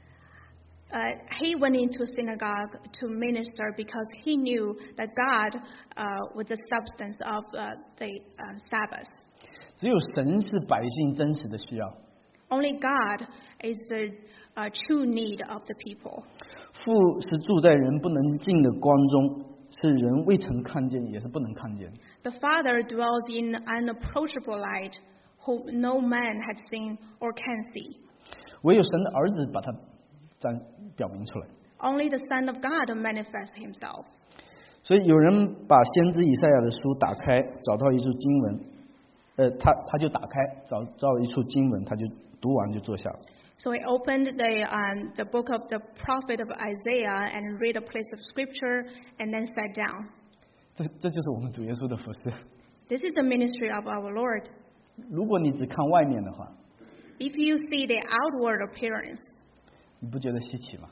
He went into synagogue to minister because he knew that God was the substance of the Sabbath. 只有神是百姓真实的需要。 Only God is the true need of the people. 父是住在人不能进的光中，是人未曾看见，也是不能看见。 The Father dwells in unapproachable light, whom no man had seen or can see. 唯有神的儿子把它表明出来。 Only the Son of God manifests himself. 所以有人把先知以赛亚的书打开，找到一处经文，他就打开找到一处经文，他就读完就坐下了。 So he opened the book of the prophet of Isaiah and read a place of scripture and then sat down. 这就是我们主耶稣的服侍。 This is the ministry of our Lord. 如果你只看外面的话， If you see the outward appearance, 你不觉得稀奇吗？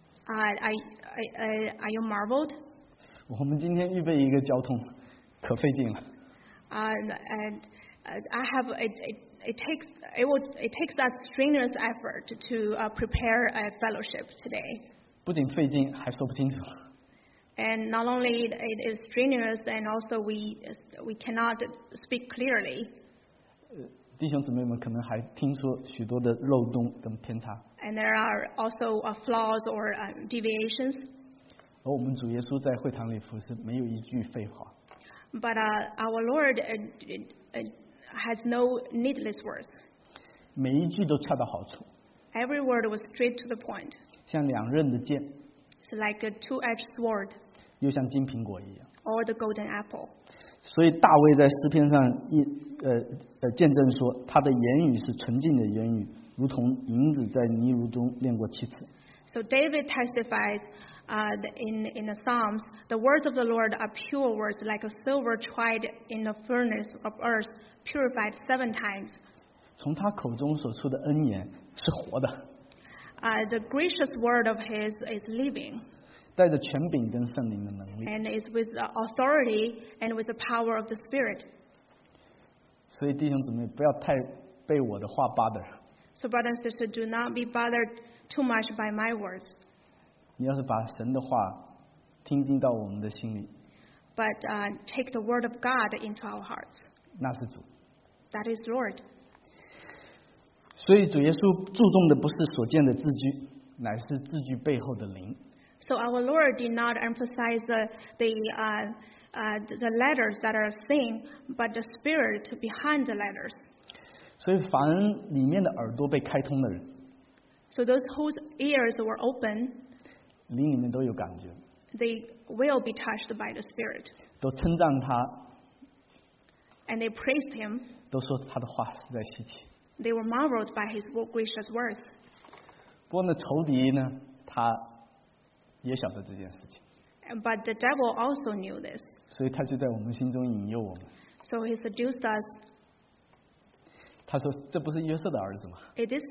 are you marveled? 我们今天预备一个交通，可费劲了。 And I have it takes that strenuous effort to prepare a fellowship today. 不仅费劲，还说不清楚。 And not only it is strenuous, and also we cannot speak clearly. 弟兄姊妹们可能还听说许多的漏洞跟偏差。 And there are also flaws or deviations. 而我们主耶稣在会堂里服侍，没有一句废话。 But our Lord has no needless words. 每一句都恰到好处， Every word was straight to the point. 像两刃的剑， It's like a two-edged sword 又像金苹果一样。 or the golden apple. 所以大卫在诗篇上见证说，他的言语是纯净的言语，如同银子在泥炉中炼过7次。 So David testifies in the Psalms, the words of the Lord are pure words, like a silver tried in a furnace of earth, purified 7 times. 从他口中所出的恩言是活的， The gracious word of his is living 带着权柄跟圣灵的能力。 and is with authority and with the power of the Spirit. 所以弟兄姊妹不要太被我的话 bother。 So brothers and sisters, do not be bothered too much by my words. 你要是把神的话听进到我们的心里， But take the word of God into our hearts. 那是主。 That is Lord. 所以主耶稣注重的不是所见的字句，乃是字句背后的灵。 So our Lord did not emphasize the letters that are seen, but the spirit behind the letters. 所以凡里面的耳朵被开通的人， So those whose ears were open, 灵里面都有感觉， they will be touched by the Spirit. 都称赞他， And they praised him. 都说他的话实在稀奇。 They were marveled by his gracious words. 不过呢，仇敌呢，他也晓得这件事情， But the devil also knew this. 所以他就在我们心中引诱我们。 So he seduced us. 他说：“这不是约瑟的儿子吗？” It is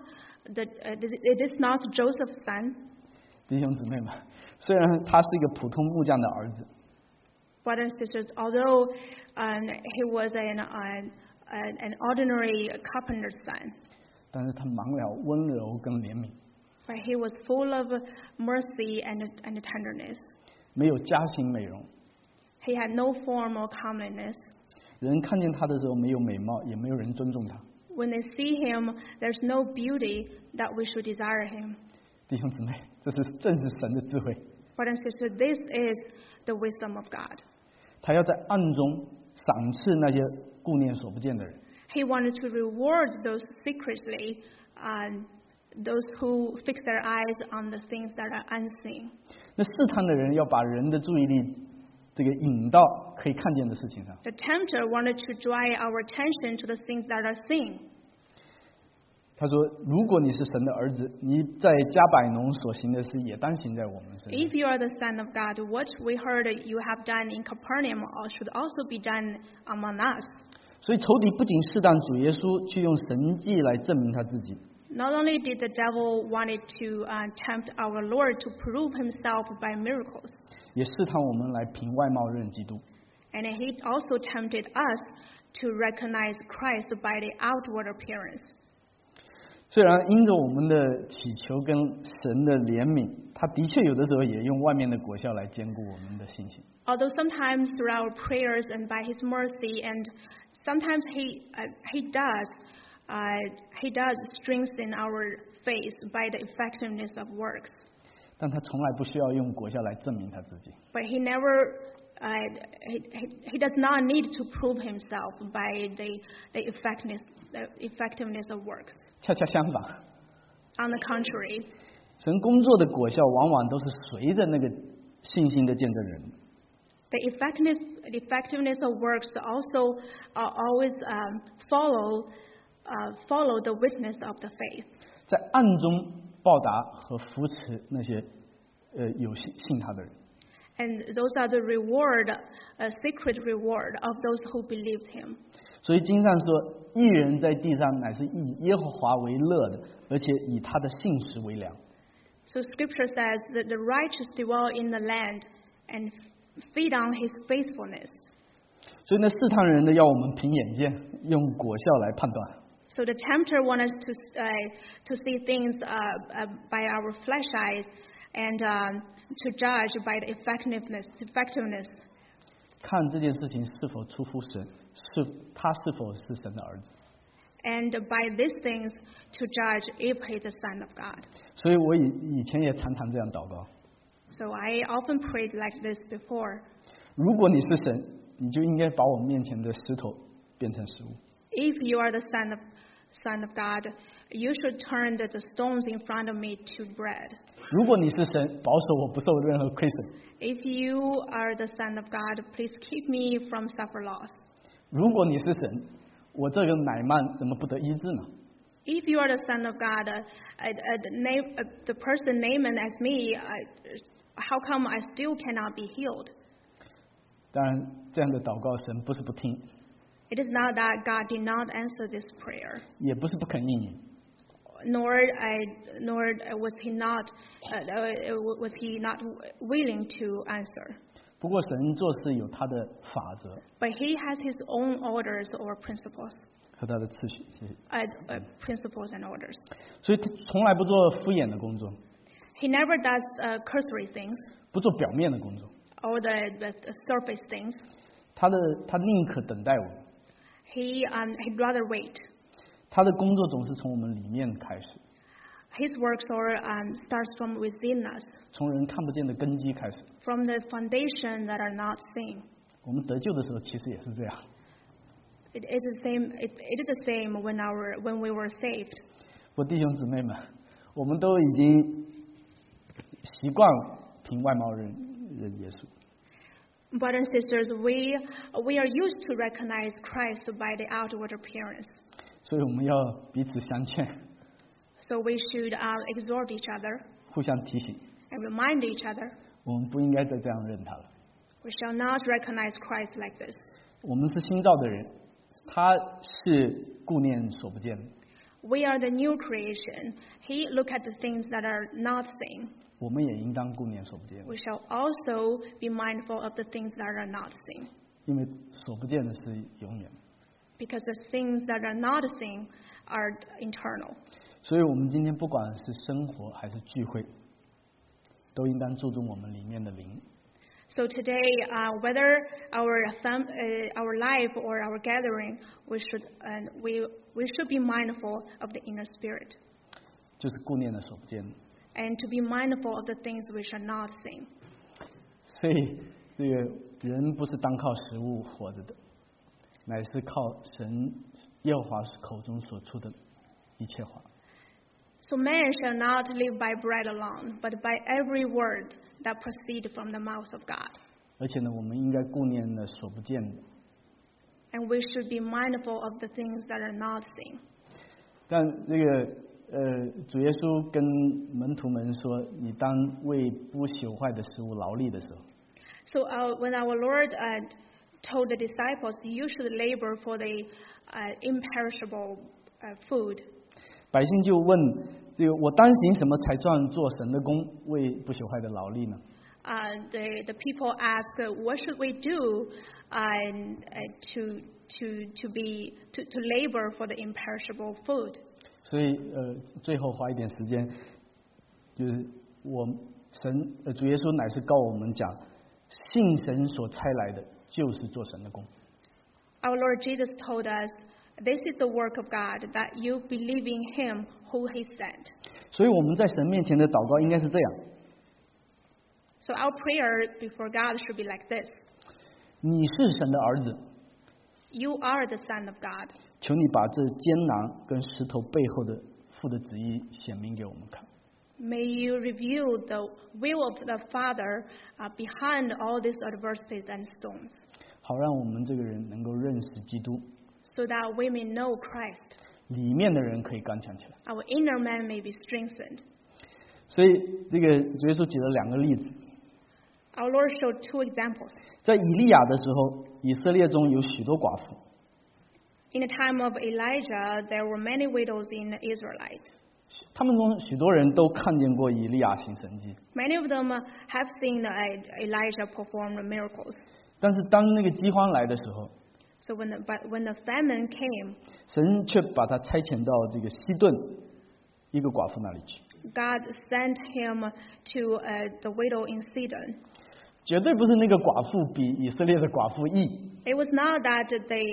not Joseph's son. 弟兄姊妹们，虽然他是一个普通木匠的儿子， Brothers and sisters, although he was an ordinary carpenter's son, 但是他满了温柔跟怜悯， but he was full of mercy and tenderness. 没有家型美容， He had no form or comeliness. 人看见他的时候没有美貌，也没有人尊重他。 When they see him, there's no beauty that we should desire him. 弟兄姊妹，这正是神的智慧， Brothers and sisters, this is the wisdom of God. 他要在暗中赏赐那些顾念所不见的人。 He wanted to reward those secretly, those who fix their eyes on the things that are unseen. 那试探的人要把人的注意力这个引到可以看见的事情上。 The tempter wanted to draw our attention to the things that are seen. 他说：“如果你是神的儿子，你在加百农所行的事，也当行在我们身上。” If you are the Son of God, what we heard you have done in Capernaum should also be done among us. 所以仇敌不仅试探主耶稣去用神迹来证明他自己， Not only did the devil wanted to tempt our Lord to prove himself by miracles, 也试探我们来凭外貌认基督。 and he also tempted us to recognize Christ by the outward appearance. 虽然因着我们的祈求跟神的怜悯，他的确有的时候也用外面的果效来兼顾我们的信心。 Although sometimes through our prayers and by his mercy, and sometimes he does strengthen our faith by the effectiveness of works. 但他从来不需要用果效来证明他自己。 But he never, he does not need to prove himself by the effectiveness of works. 恰恰相反， On the contrary, 神工作的果效往往都是随着那个信心的见证人。 the effectiveness of works also always follow the witness of the faith. 在暗中报答和扶持那些有信他的人。 And those are the reward, secret reward of those who believed him. 所以经上说，义人在地上乃是以耶和华为乐的，而且以他的信实为粮。 So Scripture says that the righteous dwell in the land and feed on his faithfulness. 所以呢，试探人的要我们凭眼见，用果效来判断。 So the tempter wants us to see things by our flesh eyes and to judge by the effectiveness. 看这件事情是否出乎神，他是否是神的儿子。 And by these things to judge if he is the Son of God. 所以我以前也常常这样祷告。 So I often prayed like this before. 如果你是神，你就应该把我面前的石头变成食物。 If you are the Son of God, you should turn the stones in front of me to bread. 如果你是神，保守我不受任何亏损。 If you are the Son of God, please keep me from suffer loss. 如果你是神，我这个乃曼怎么不得医治呢？ If you are the Son of God, the person Naaman as me, how come I still cannot be healed? 当然，这样的祷告神不是不听， It is not that God did not answer this prayer, 也不是不肯应允， nor was he not willing to answer. 不过神做事有他的法则 But he has his own orders or principles, 和他的次序，谢谢。 principles and orders. 所以他从来不做敷衍的工作， He never does cursory things 不做表面的工作， or the surface things. 他宁可等待我们， He'd rather wait. 他的工作总是从我们里面开始， His works starts from within us, 从人看不见的根基开始。 from the foundation that are not seen. 我们得救的时候其实也是这样。 It is the same. It is the same when we were saved. 我弟兄姊妹们，我们都已经习惯凭外貌认耶稣。 Brothers and sisters, we are used to recognize Christ by the outward appearance. 所以我们要彼此相劝， So we should exhort each other 互相提醒， and remind each other. 我们不应该再这样认他了。 We shall not recognize Christ like this. 我们是新造的人，他是顾念所不见的， We are the new creation. He look at the things that are not seen. 我们也应当顾念所不见的， We shall also be mindful of the things that are not seen. 因为所不见的是永远， Because the things that are not seen are eternal. 所以我们今天不管是生活还是聚会，都应当注重我们里面的灵。 So today, whether our life or our gathering, we should be mindful of the inner spirit, 就是顾念了所不见的。 and to be mindful of the things which are not seen. 所以这个人不是单靠食物活着的，乃是靠神耶和华口中所出的一切话。 So man shall not live by bread alone, but by every word that proceeds from the mouth of God. 而且呢，我们应该顾念了所不见的。 And we should be mindful of the things that are not seen. 但这个主耶稣跟门徒们说：“你当为不朽坏的食物劳力的时候。” So when our Lord told the disciples, you should labor for the imperishable food. 百姓就问：“这个我当行什么才算做神的工，为不朽坏的劳力呢？” The people ask, what should we do to labor for the imperishable food? 所以最后花一点时间，就是主耶稣乃是告我们讲，信神所差来的就是做神的工。 Our Lord Jesus told us, this is the work of God, that you believe in Him who He sent. 所以我们在神面前的祷告应该是这样： So our prayer before God should be like this. 你是神的儿子， You are the Son of God. 求你把这艰难跟石头背后的父的旨意显明给我们看。 May you reveal the will of the Father behind all these adversities and storms, 好让我们这个人能够认识基督， so that we may know Christ. 里面的人可以刚强起来。 Our inner man may be strengthened. 所以这个主耶稣举了两个例子， Our Lord showed two examples. 在以利亚的时候，以色列中有许多寡妇， In the time of Elijah, there were many widows in Israelite. 他们中许多人都看见过以利亚行神迹， Many of them have seen Elijah perform miracles. 但是当那个饥荒来的时候， So when the famine came, 神却把他差遣到这个西顿一个寡妇那里去， God sent him to the widow in Sidon. 绝对不是那个寡妇比以色列的寡妇义， It was not that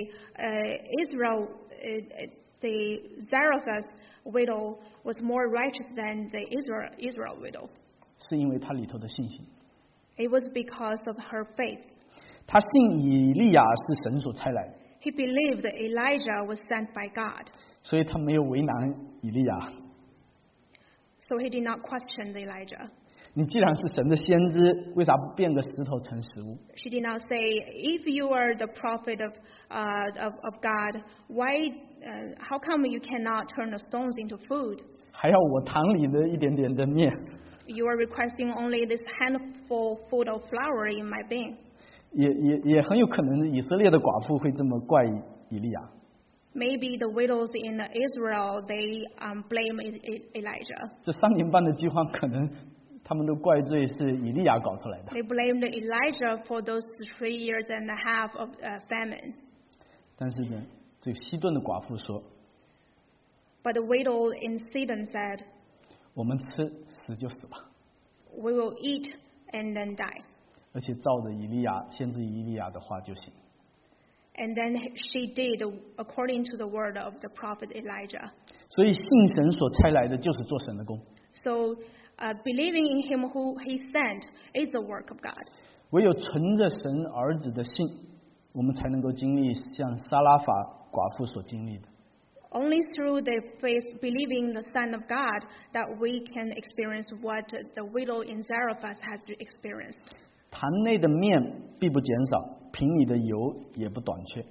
the Zarephath widow was more righteous than the Israel widow. 是因为他里头的信心。 It was because of her faith. 他信以利亚是神所差来的， He believed that Elijah was sent by God. 所以他没有为难以利亚。 So he did not question Elijah. 你既然是神的先知，为啥不变个石头成食物？ She did not say, if you are the prophet of God, why, how come you cannot turn the stones into food? 还要我堂里的一点点的面？ You are requesting only this handful full of flour in my bin. 也很有可能以色列的寡妇会这么怪以利亚。 Maybe the widows in Israel, they blame Elijah. 这3年半的饥荒，可能他们都怪罪是以利亚搞出来的。 They blamed Elijah for those 3 years and a half of famine. 但是呢，这个西顿的寡妇说 But the widow in Sidon said, 我们吃死就死吧， we will eat and then die. 而且照着先知以利亚的话就行。 And then she did according to the word of the prophet Elijah. 所以信神所差来的就是做神的工。 So believing in him who he sent is the work of God. 唯有存着神儿子的信，我们才能够经历像撒拉法寡妇所经历的。 Only through the faith believing the Son of God that we can experience what the widow in Zarephath has experienced. 坛内的面必不减少，瓶里的油也不短缺。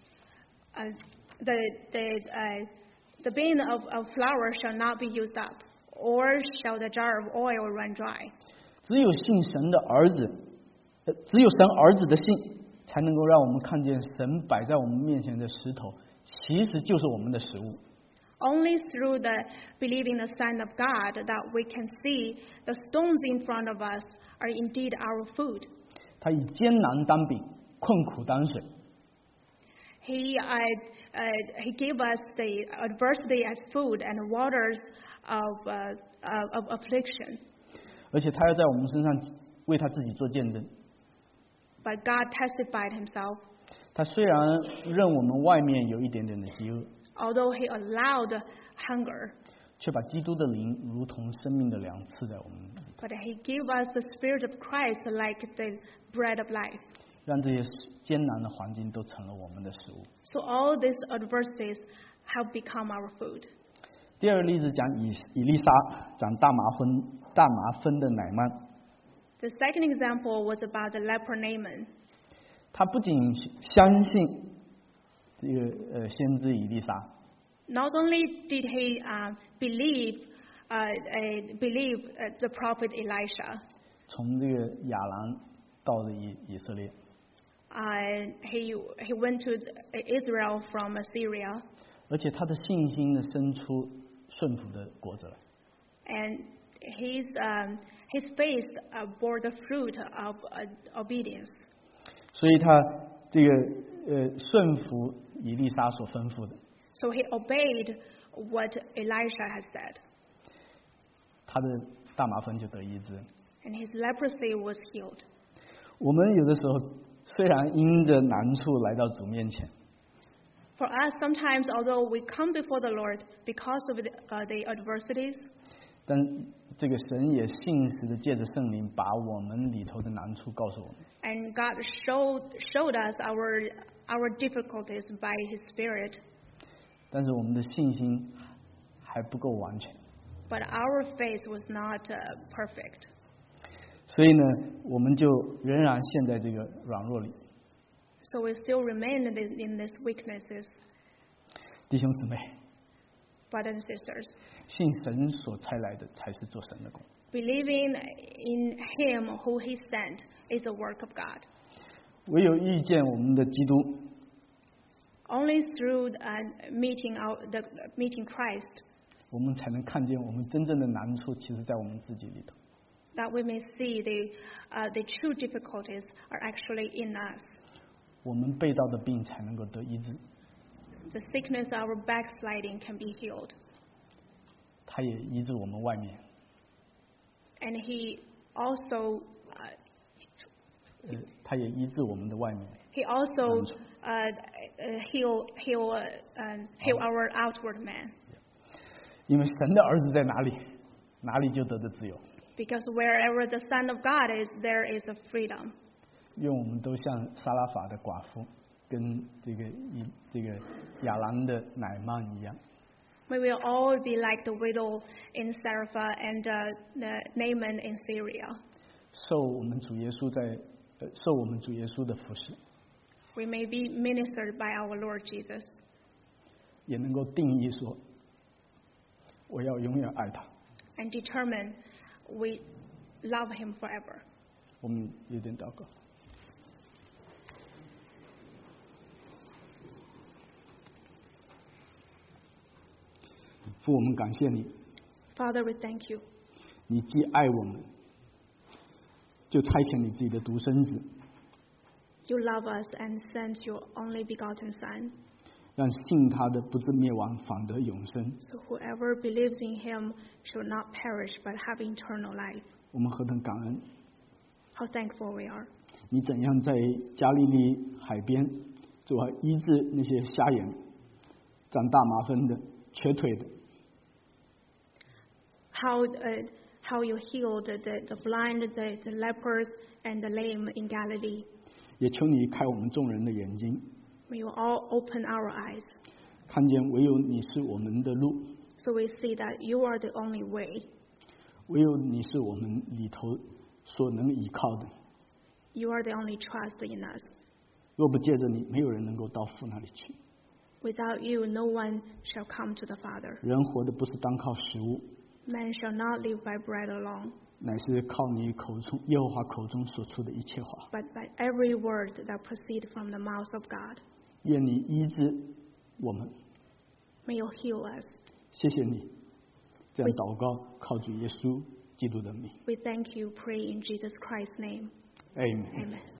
The bin of flour shall not be used up, or shall the jar of oil run dry. 只有信神的儿子，只有神儿子的信，才能够让我们看见神摆在我们面前的石头，其实就是我们的食物。 Only through the believing the Son of God that we can see the stones in front of us are indeed our food. 他以艰难当饼，困苦当水。 He gave us the adversity as food and waters of affliction. 而且他要在我们身上为他自己做见证。 But God testified himself. 他虽然任我们外面有一点点的饥饿， Although he allowed hunger, 却把基督的灵如同生命的粮赐在我们里头， but he gave us the Spirit of Christ like the bread of life. 让这些艰难的环境都成了我们的食物。 So all these adversities have become our food. 第二个例子讲以利沙长大麻风的乃曼， The second example was about the leper Naaman. 他不仅相信这个先知以利沙， Not only did he believe the prophet Elisha, 从这个亚兰到了以色列， he went to Israel from Assyria, 而且他的信心呢生出顺服的果子来。 and his faith bore the fruit of obedience. 所以他这个顺服以利沙所吩咐的， So he obeyed what Elisha had said, 他的大麻风就得医治。 and his leprosy was healed. 我们有的时候虽然因着难处来到主面前， For us, sometimes, although we come before the Lord because of the adversities, 但这个神也信实的借着圣灵把我们里头的难处告诉我们。 and God showed us our difficulties by His Spirit, 但是我们的信心还不够完全， but our faith was not perfect. 所以呢，我们就仍然陷在这个软弱里。 So we still remain in these weaknesses, 弟兄姊妹， brothers and sisters. 信神所差来的才是做神的工。 Believing in Him who He sent is a work of God. 唯有遇见我们的基督， Only through meeting Christ, 我们才能看见我们真正的难处，其实在我们自己里头。 that we may see the true difficulties are actually in us. 我们被盗的病才能够得医治， The sickness of our backsliding can be healed. 他也医治我们外面， And He also 他也医治我们的外面。 He also heal our outward man. 因为神的儿子在哪里，哪里就得的自由。 Because wherever the Son of God is, there is a freedom. 愿我们都像撒拉法的寡妇，跟这个亚兰的乃曼一样， May we all be like the widow in Zarephath and Naaman in Syria. 受我们主耶稣的服侍， We may be ministered by our Lord Jesus, 也能够定义说，我要永远爱他。 and determine we love Him forever. 我们有点祷告。父，我们感谢你， Father, we thank you. 你既爱我们，就差遣你自己的独生子， You love us and sent your only begotten Son, 让信他的不至灭亡，反得永生。 so whoever believes in Him shall not perish but have eternal life. 我们何等感恩！ How thankful we are. 你怎样在加利利海边，主啊，医治那些瞎眼、长大麻风的、瘸腿的， How you healed the blind, the lepers, and the lame in Galilee. 也求你开我们众人的眼睛， May you all open our eyes, 看见唯有你是我们的路， so we see that you are the only way. 唯有你是我们里头所能依靠的。 You are the only trust in us. 若不借着你，没有人能够到父那里去。 Without you, no one shall come to the Father. 人活的不是单靠食物， Man shall not live by bread alone, 乃是靠你耶和华口中所出的一切话。 but by every word that proceeds from the mouth of God. 愿你医治我们， May you heal us. 谢谢你。这样祷告，靠主耶稣基督的名。 We thank you, pray in Jesus Christ's name. Amen. Amen.